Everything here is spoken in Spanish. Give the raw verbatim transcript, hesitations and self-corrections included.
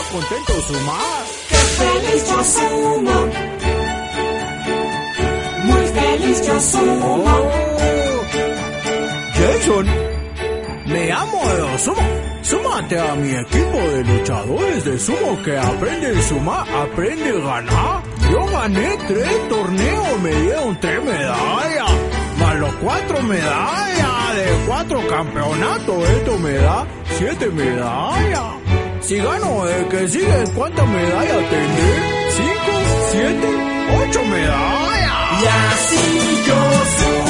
contento Suma. ¡Qué feliz yo sumo! Muy feliz yo sumo. Oh. Jason, me amo de sumo. Súmate a mi equipo de luchadores de sumo que aprende a sumar, aprende a ganar. Yo gané tres torneos, me dieron tres medallas, más los cuatro medallas de cuatro campeonatos. Esto me da siete medallas. Si gano el que sigue, ¿cuántas medallas tendré? ¿Cinco? ¿Siete? ¿Ocho medallas? Y así yo sumo.